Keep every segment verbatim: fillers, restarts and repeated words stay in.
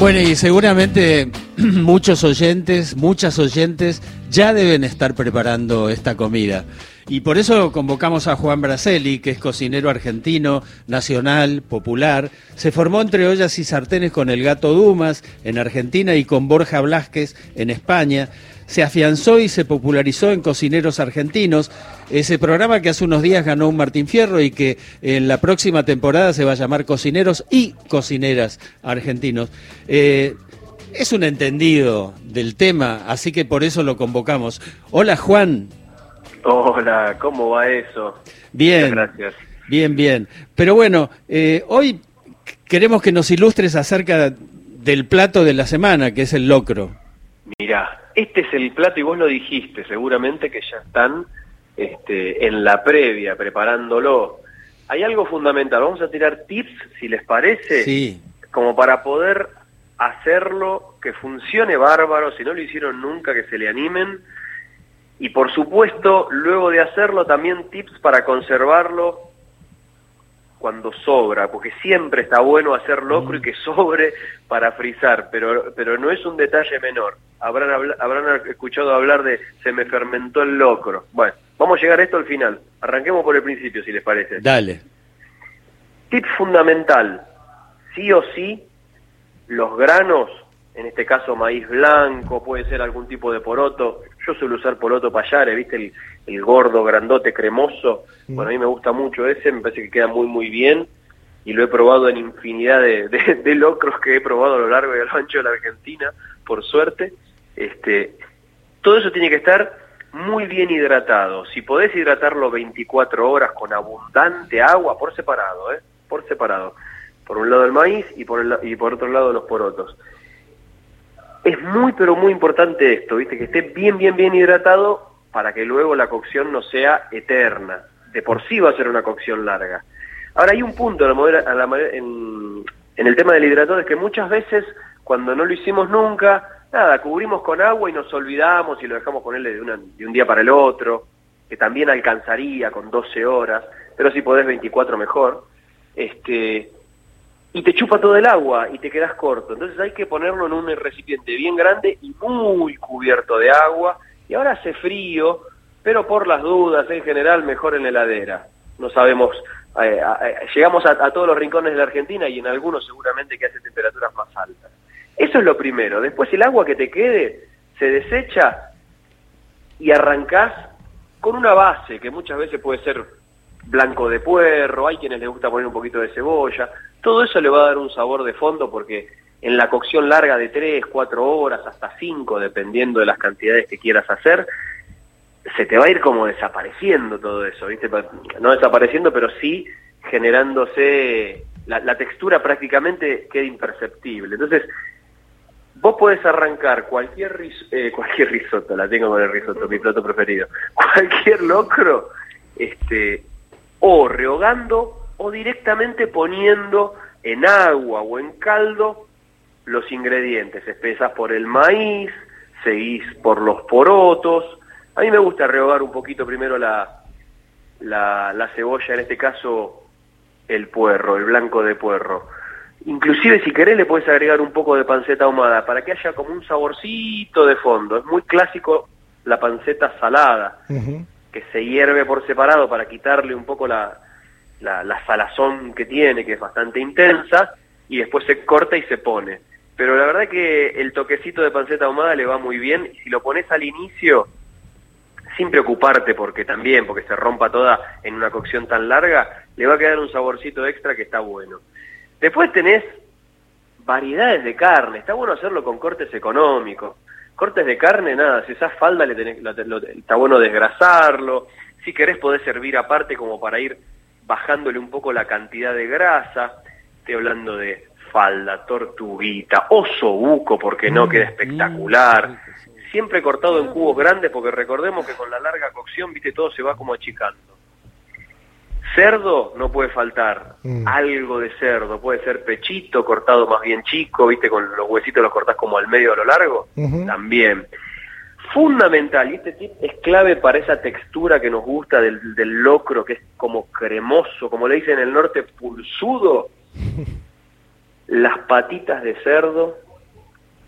Bueno, y seguramente muchos oyentes, muchas oyentes ya deben estar preparando esta comida. Y por eso convocamos a Juan Braceli, que es cocinero argentino, nacional, popular. Se formó entre ollas y sartenes con el Gato Dumas en Argentina y con Borja Blázquez en España. Se afianzó y se popularizó en Cocineros Argentinos, ese programa que hace unos días ganó un Martín Fierro y que en la próxima temporada se va a llamar Cocineros y Cocineras Argentinos. Eh, es un entendido del tema, así que por eso lo convocamos. Hola, Juan. Hola, ¿cómo va eso? Bien, muchas gracias. Bien, bien. Pero bueno, eh, hoy queremos que nos ilustres acerca del plato de la semana, que es el locro. Mirá, este es el plato y vos lo dijiste, seguramente que ya están este, en la previa, preparándolo. Hay algo fundamental, vamos a tirar tips, si les parece, sí, como para poder hacerlo, que funcione bárbaro, si no lo hicieron nunca, que se le animen. Y por supuesto, luego de hacerlo, también tips para conservarlo cuando sobra, porque siempre está bueno hacer locro y que sobre para frizar, pero pero no es un detalle menor. Habrán habl- habrán escuchado hablar de se me fermentó el locro. Bueno, vamos a llegar a esto al final. Arranquemos por el principio, si les parece. Dale. Tip fundamental, sí o sí, los granos, en este caso maíz blanco, puede ser algún tipo de poroto. Yo suelo usar poroto payare, ¿viste? El, el gordo, grandote, cremoso. Bueno, a mí me gusta mucho ese, me parece que queda muy, muy bien. Y lo he probado en infinidad de, de, de locros que he probado a lo largo y a lo ancho de la Argentina, por suerte. Este, todo eso tiene que estar muy bien hidratado. Si podés hidratarlo veinticuatro horas con abundante agua, por separado, ¿eh? Por separado. Por un lado el maíz y por, el, y por otro lado los porotos. Es muy, pero muy importante esto, ¿viste? Que esté bien, bien, bien hidratado para que luego la cocción no sea eterna. De por sí va a ser una cocción larga. Ahora, hay un punto a la modera, a la, en, en el tema del hidratado, es que muchas veces, cuando no lo hicimos nunca, nada, cubrimos con agua y nos olvidamos y lo dejamos ponerle de, una, de un día para el otro, que también alcanzaría con doce horas, pero si podés veinticuatro mejor. Este... y te chupa todo el agua y te quedas corto. Entonces hay que ponerlo en un recipiente bien grande y muy cubierto de agua. Y ahora hace frío, pero por las dudas, en general, mejor en la heladera. No sabemos, eh, eh, llegamos a, a todos los rincones de la Argentina y en algunos seguramente que hace temperaturas más altas. Eso es lo primero. Después el agua que te quede se desecha y arrancás con una base, que muchas veces puede ser blanco de puerro, hay quienes les gusta poner un poquito de cebolla. Todo eso le va a dar un sabor de fondo porque en la cocción larga de tres, cuatro horas, hasta cinco, dependiendo de las cantidades que quieras hacer, se te va a ir como desapareciendo todo eso, ¿viste? No desapareciendo, pero sí generándose, la, la textura prácticamente queda imperceptible. Entonces, vos podés arrancar cualquier, ris- eh, cualquier risotto, la tengo con el risotto, mi plato preferido, cualquier locro, este, o rehogando, o directamente poniendo en agua o en caldo los ingredientes. Empezás por el maíz, seguís por los porotos. A mí me gusta rehogar un poquito primero la, la, la cebolla, en este caso el puerro, el blanco de puerro. Inclusive si querés le podés agregar un poco de panceta ahumada para que haya como un saborcito de fondo. Es muy clásico la panceta salada, uh-huh, que se hierve por separado para quitarle un poco la La, la salazón que tiene, que es bastante intensa, y después se corta y se pone. Pero la verdad que el toquecito de panceta ahumada le va muy bien, y si lo pones al inicio, sin preocuparte porque también, porque se rompa toda en una cocción tan larga, le va a quedar un saborcito extra que está bueno. Después tenés variedades de carne, está bueno hacerlo con cortes económicos. Cortes de carne, nada, si usás falda, le tenés, lo, lo, está bueno desgrasarlo. Si querés podés servir aparte como para ir bajándole un poco la cantidad de grasa. Estoy hablando de falda, tortuguita, osobuco, porque no, queda espectacular. Siempre cortado en cubos grandes, porque recordemos que con la larga cocción, viste, todo se va como achicando. Cerdo no puede faltar, mm. algo de cerdo, puede ser pechito, cortado más bien chico, viste, con los huesitos los cortás como al medio a lo largo, uh-huh, también. Fundamental, y este tip es clave para esa textura que nos gusta del, del locro, que es como cremoso, como le dicen en el norte, pulsudo. Las patitas de cerdo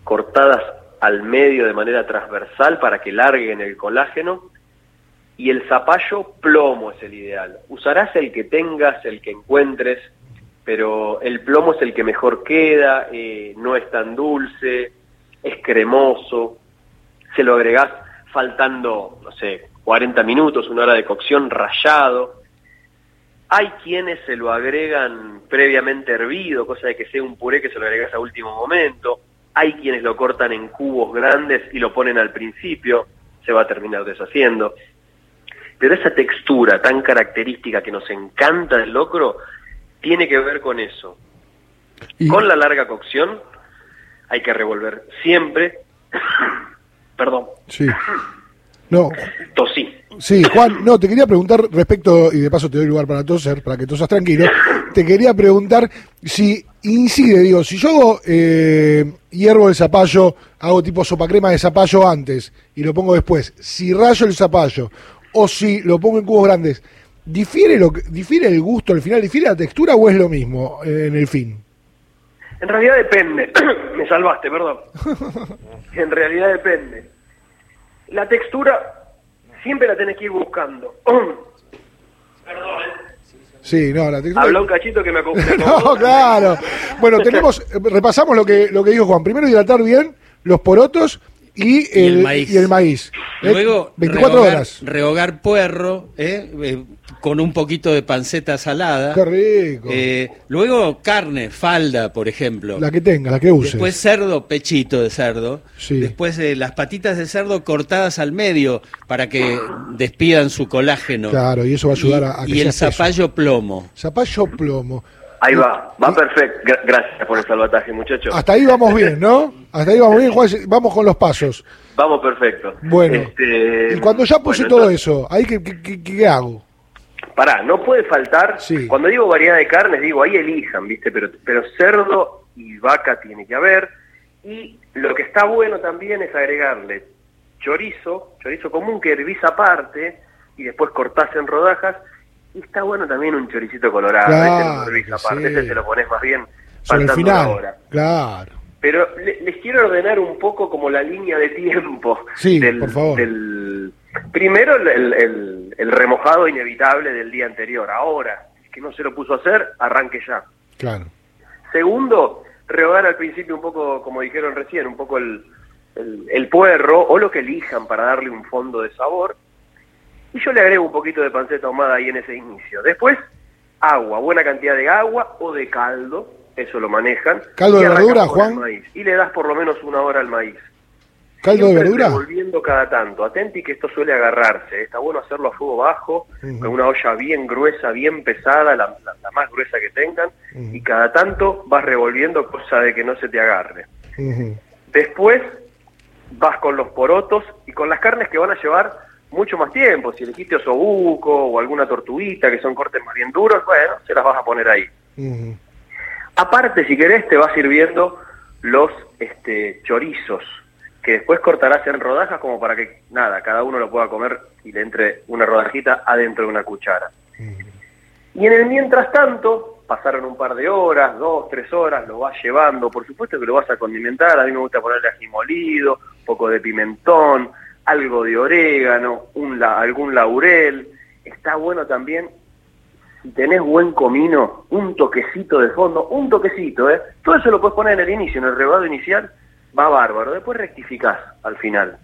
cortadas al medio de manera transversal para que larguen el colágeno. Y el zapallo plomo es el ideal. Usarás el que tengas, el que encuentres, pero el plomo es el que mejor queda, eh, no es tan dulce, es cremoso. Se lo agregás faltando, no sé, cuarenta minutos, una hora de cocción, rallado. Hay quienes se lo agregan previamente hervido, cosa de que sea un puré que se lo agregás a último momento. Hay quienes lo cortan en cubos grandes y lo ponen al principio, se va a terminar deshaciendo. Pero esa textura tan característica que nos encanta del locro tiene que ver con eso. Y con la larga cocción hay que revolver siempre. Perdón. Sí. No. Tosí. Sí, Juan, no, te quería preguntar respecto, y de paso te doy lugar para toser, para que tosas tranquilo, te quería preguntar si incide, digo, si yo eh, hiervo el zapallo, hago tipo sopa crema de zapallo antes y lo pongo después, si rayo el zapallo o si lo pongo en cubos grandes, ¿difiere, lo que, difiere el gusto al final, difiere la textura o es lo mismo eh, en el fin? En realidad depende. Me salvaste, perdón. En realidad depende. La textura siempre la tenés que ir buscando. Perdón, ¿eh? Sí, no, la textura... Habló un cachito que me acomodó. No, claro. Bueno, tenemos, repasamos lo que lo que dijo Juan. Primero hidratar bien los porotos y el, y el maíz. Y el maíz. Luego, ¿eh? veinticuatro rehogar, horas. Rehogar puerro, ¿eh? Eh, con un poquito de panceta salada. Qué rico. Eh, luego carne, falda, por ejemplo. La que tenga, la que uses. Después cerdo, pechito de cerdo. Sí. Después eh, las patitas de cerdo cortadas al medio para que despidan su colágeno. Clasea y eso va a ayudar y, a, a que Y el sea zapallo peso. plomo. Zapallo plomo. Ahí va, va perfecto. Gracias por el salvataje, muchachos. Hasta ahí vamos bien, ¿no? Hasta ahí vamos bien, Juan. Vamos con los pasos. Vamos perfecto. Bueno, este, y cuando ya puse bueno, todo entonces, eso, ¿ahí qué, qué, qué hago? Pará, no puede faltar, sí. Cuando digo variedad de carnes, digo, ahí elijan, ¿viste? Pero, pero cerdo y vaca tiene que haber. Y lo que está bueno también es agregarle chorizo, chorizo común que hervís aparte y después cortás en rodajas. Y está bueno también un choricito colorado, claro, ese lo hervís aparte, sí. ese se lo pones más bien sobre el faltando final, una hora. Claro. Pero le, les quiero ordenar un poco como la línea de tiempo. Sí, del, por favor. Del, primero el, el, el, el remojado inevitable del día anterior. Ahora, que no se lo puso a hacer, arranque ya. Claro. Segundo, rehogar al principio un poco, como dijeron recién, un poco el, el, el puerro o lo que elijan para darle un fondo de sabor. Y yo le agrego un poquito de panceta ahumada ahí en ese inicio. Después, agua, buena cantidad de agua o de caldo, eso lo manejan. ¿Caldo de verdura, con el Juan? maíz. Y le das por lo menos una hora al maíz. ¿Caldo Siempre de verdura? Revolviendo cada tanto. Atenti que esto suele agarrarse. Está bueno hacerlo a fuego bajo, uh-huh. con una olla bien gruesa, bien pesada, la, la, la más gruesa que tengan. Uh-huh. Y cada tanto vas revolviendo, cosa de que no se te agarre. Uh-huh. Después vas con los porotos y con las carnes que van a llevar mucho más tiempo. Si elegiste osobuco o alguna tortuguita, que son cortes más bien duros, bueno, se las vas a poner ahí. Uh-huh. Aparte, si querés, te vas sirviendo los este, chorizos, que después cortarás en rodajas como para que, nada, cada uno lo pueda comer y le entre una rodajita adentro de una cuchara. Uh-huh. Y en el mientras tanto, pasaron un par de horas, dos, tres horas, lo vas llevando, por supuesto que lo vas a condimentar. A mí me gusta ponerle ají molido, un poco de pimentón, algo de orégano, un la, algún laurel. Está bueno también, si tenés buen comino, un toquecito de fondo, un toquecito, ¿eh? Todo eso lo puedes poner en el inicio, en el rebado inicial, va bárbaro. Después rectificás al final.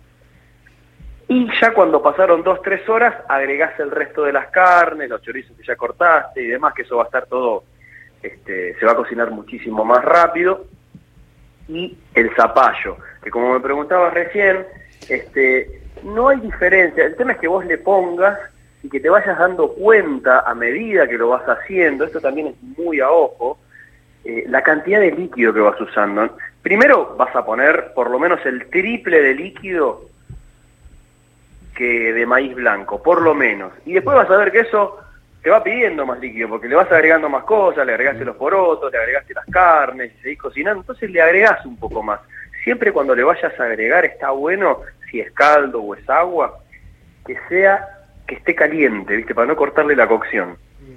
Y ya cuando pasaron dos, tres horas, agregás el resto de las carnes, los chorizos que ya cortaste y demás, que eso va a estar todo, este, se va a cocinar muchísimo más rápido. Y el zapallo, que como me preguntabas recién, Este, no hay diferencia. El tema es que vos le pongas y que te vayas dando cuenta a medida que lo vas haciendo. Esto también es muy a ojo, eh, la cantidad de líquido que vas usando. Primero vas a poner por lo menos el triple de líquido que de maíz blanco, por lo menos. Y después vas a ver que eso te va pidiendo más líquido, porque le vas agregando más cosas, le agregaste los porotos, le agregaste las carnes, y seguís cocinando, entonces le agregás un poco más. Siempre cuando le vayas a agregar está bueno, si es caldo o es agua, que sea, que esté caliente, ¿viste? Para no cortarle la cocción.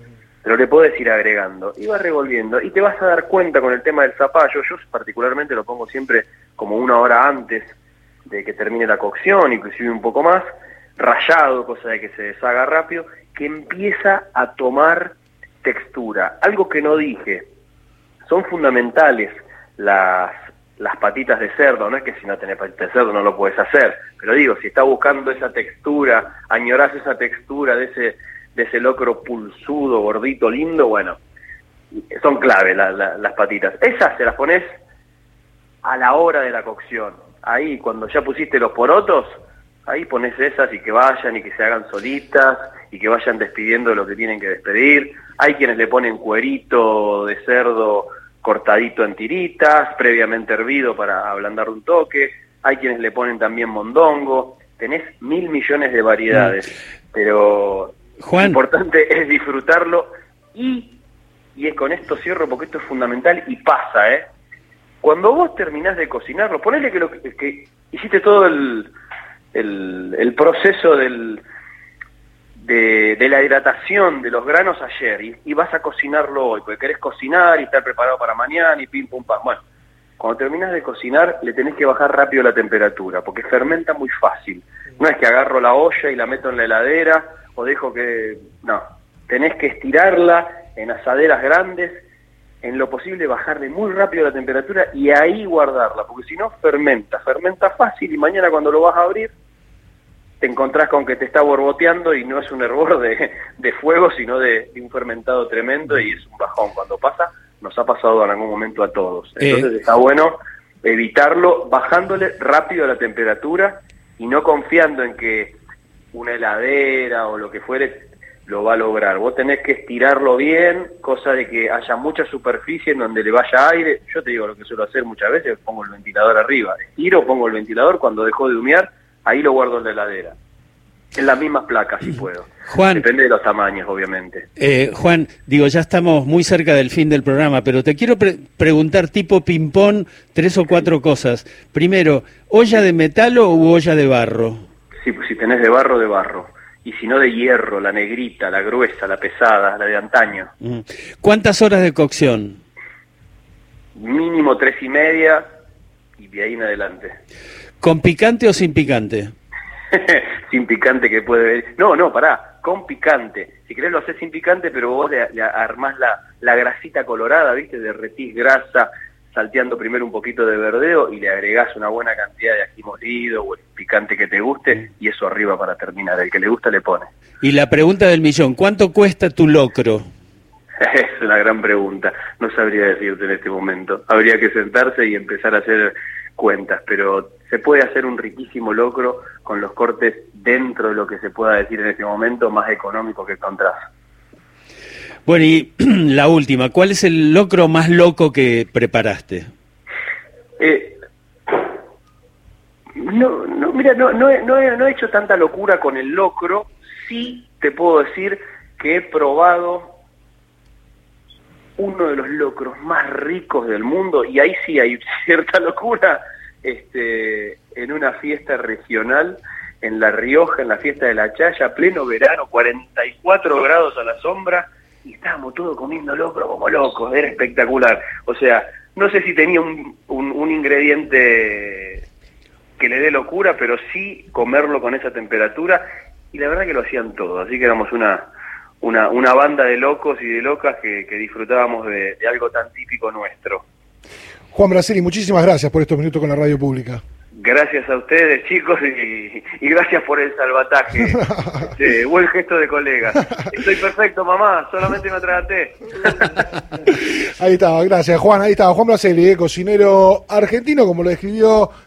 pero le podés ir agregando y vas revolviendo y te vas a dar cuenta con el tema del zapallo. Yo particularmente lo pongo siempre como una hora antes de que termine la cocción, inclusive un poco más, rallado, cosa de que se deshaga rápido, que empieza a tomar textura. Algo que no dije, son fundamentales las, las patitas de cerdo, no es que si no tenés patitas de cerdo no lo podés hacer, pero digo, si estás buscando esa textura, añorás esa textura de ese, de ese locro pulsudo, gordito, lindo, bueno, son clave la, la, las patitas. Esas se las pones a la hora de la cocción. Ahí, cuando ya pusiste los porotos, ahí pones esas y que vayan y que se hagan solitas y que vayan despidiendo lo que tienen que despedir. Hay quienes le ponen cuerito de cerdo cortadito en tiritas, previamente hervido para ablandar un toque. Hay quienes le ponen también mondongo. Tenés mil millones de variedades, mm. pero Juan, lo importante es disfrutarlo y, y es con esto cierro porque esto es fundamental y pasa, ¿eh? Cuando vos terminás de cocinarlo, ponele que, lo, que hiciste todo el, el, el proceso del, de, de la hidratación de los granos ayer y, y vas a cocinarlo hoy, porque querés cocinar y estar preparado para mañana y pim pum pam. Bueno, cuando terminás de cocinar le tenés que bajar rápido la temperatura, porque fermenta muy fácil. No es que agarro la olla y la meto en la heladera o dejo que... No, tenés que estirarla en asaderas grandes, en lo posible bajarle muy rápido la temperatura y ahí guardarla, porque si no fermenta, fermenta fácil y mañana cuando lo vas a abrir te encontrás con que te está borboteando y no es un hervor de, de fuego, sino de, de un fermentado tremendo y es un bajón. Cuando pasa, nos ha pasado en algún momento a todos. Entonces eh. está bueno evitarlo bajándole rápido la temperatura y no confiando en que una heladera o lo que fuere lo va a lograr. Vos tenés que estirarlo bien, cosa de que haya mucha superficie en donde le vaya aire. Yo te digo lo que suelo hacer muchas veces, pongo el ventilador arriba, estiro, pongo el ventilador, cuando dejó de humear, ahí lo guardo en la heladera. En las mismas placas, si puedo. Juan, depende de los tamaños, obviamente. Eh, Juan, digo, ya estamos muy cerca del fin del programa, pero te quiero pre preguntar tipo ping-pong tres o cuatro cosas. Primero, ¿olla de metal o olla de barro? Sí, pues si tenés de barro, de barro. Y si no, de hierro, la negrita, la gruesa, la pesada, la de antaño. ¿Cuántas horas de cocción? Mínimo tres y media y de ahí en adelante. ¿Con picante o sin picante? Sin picante que puede ver. No, no, pará, con picante. Si querés lo haces sin picante, pero vos le, le armás la, la grasita colorada, ¿viste? Derretís grasa, salteando primero un poquito de verdeo y le agregás una buena cantidad de ají molido o el picante que te guste y eso arriba para terminar. El que le gusta le pone. Y la pregunta del millón, ¿cuánto cuesta tu locro? Es una gran pregunta, no sabría decirte en este momento. Habría que sentarse y empezar a hacer cuentas, pero se puede hacer un riquísimo locro con los cortes dentro de lo que se pueda decir en este momento más económico que encontrás. Bueno, y la última, ¿cuál es el locro más loco que preparaste? Eh, no, no, mira, no, no, he, no, he, no he hecho tanta locura con el locro, sí te puedo decir que he probado uno de los locros más ricos del mundo, y ahí sí hay cierta locura, este, en una fiesta regional en La Rioja, en la fiesta de la Chaya, pleno verano, cuarenta y cuatro grados a la sombra, y estábamos todos comiendo locro como locos, era espectacular. O sea, no sé si tenía un, un, un ingrediente que le dé locura, pero sí comerlo con esa temperatura, y la verdad que lo hacían todos, así que éramos una... Una, una banda de locos y de locas que, que disfrutábamos de, de algo tan típico nuestro. Juan Braceli, muchísimas gracias por estos minutos con la radio pública. Gracias a ustedes, chicos, y, y gracias por el salvataje. Este, buen gesto de colega. Estoy perfecto, mamá, solamente me atraganté. Ahí estaba, gracias Juan, ahí estaba Juan Braceli, eh, cocinero argentino, como lo describió